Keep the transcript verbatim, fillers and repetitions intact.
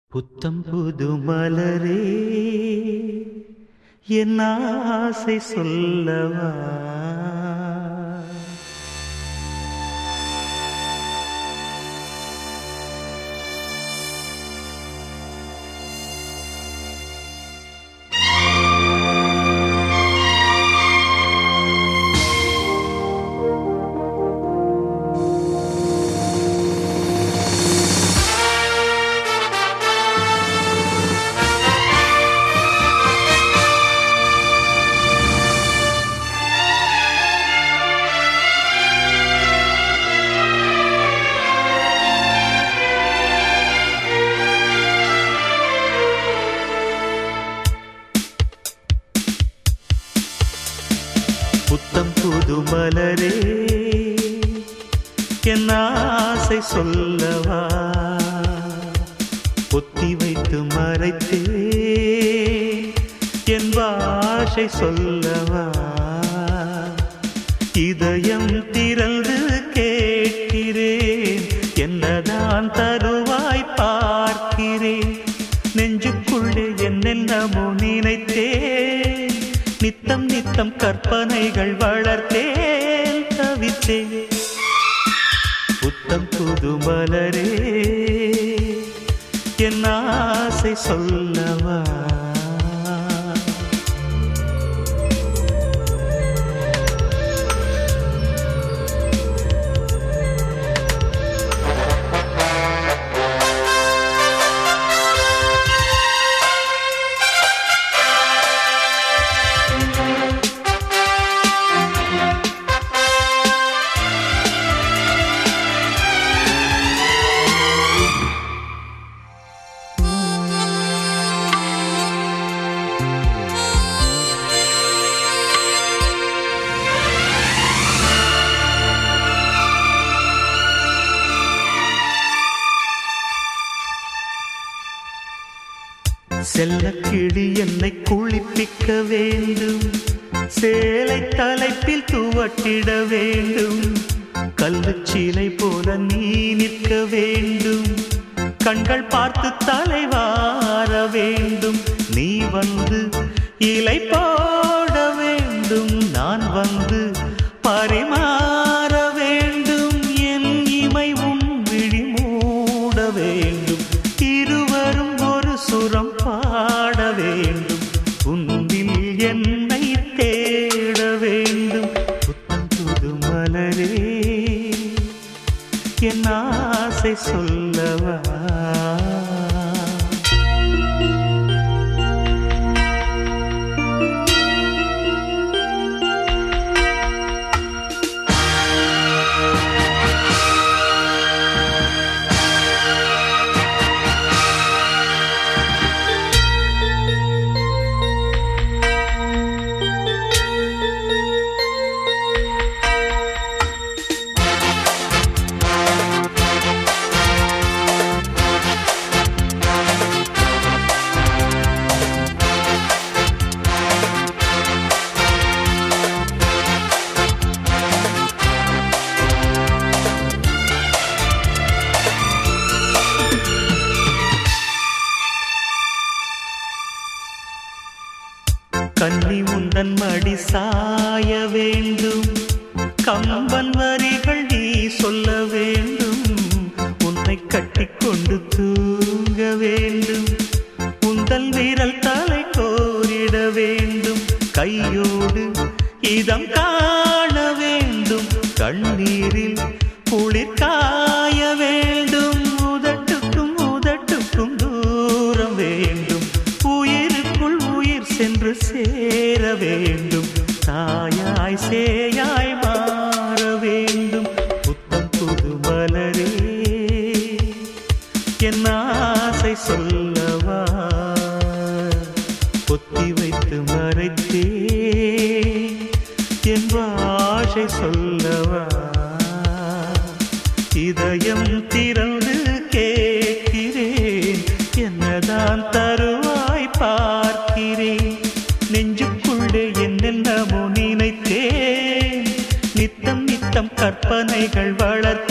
புத்தம் புது மலரே என் ஆசை சொல்லவா. புத்தம் புது மலரே என் ஆசை சொல்லவா. பொத்தி வைத்து மறைத்தே என் பாஷை சொல்லவா. இதயம் திறந்து கேட்கிறேன், என்னதான் தருவாய் பார்க்கிறேன். நெஞ்சுக்குள்ளே என்னென்னமோ நினைத்தேன், நித்தம் நித்தம் கற்பனைகள் வளர்த்தேன், தவித்தேன். புத்தம் புது மலரே என் ஆசை சொல்லவா. செல்லக்கிளி என்னை குளிப்பிக்க வேண்டும், சேலை தலைப்பில் துவட்டிட வேண்டும். கல்லுச்சீலை போல நீ நிற்க வேண்டும், கண்கள் பார்த்து தலைவார வேண்டும். நீ வந்து இலை போட வேண்டும், நான் வந்து பரிமாற வேண்டும். என் இமை உன் விழி மூட வேண்டும், இருவரும் ஒரு சுரம் பாட வேண்டும். உன்னில் என்னை தேட வேண்டும். புத்தம் புது மலரே என் ஆசை சொல்லவா. கன்னி உந்தன் மடி சாய வேண்டும், கம்பன் வரிகள் நீ சொல்ல வேண்டும். உன்னை கட்டிக்கொண்டு தூங்க வேண்டும், உந்தல் வீரல் தலை கோரிட வேண்டும். கையோடு இதம் காண வேண்டும், கண்ணீரில் குளிர் காய வேண்டும். உதட்டுக்கும் உதட்டுக்கும் தூரம் வேண்டும், உயிருக்குள் உயிர் சென்று சேர வேண்டும். தாயாய் சேயாய் மாற வேண்டும். புத்தம் புது மலரே என் ஆசை சொல்லவா. பொத்தி வைத்து மறைத்தே என் பாஷை சொல்லவா. இதயம் திறந்து கேட்கிறேன், என்னதான் தருவாய் பார்க்கிறேன். நெஞ்சுக்குள்ளே என்னென்னமோ நினைத்தேன், நித்தம் நித்தம் கற்பனைகள் வளர்த்தேன்.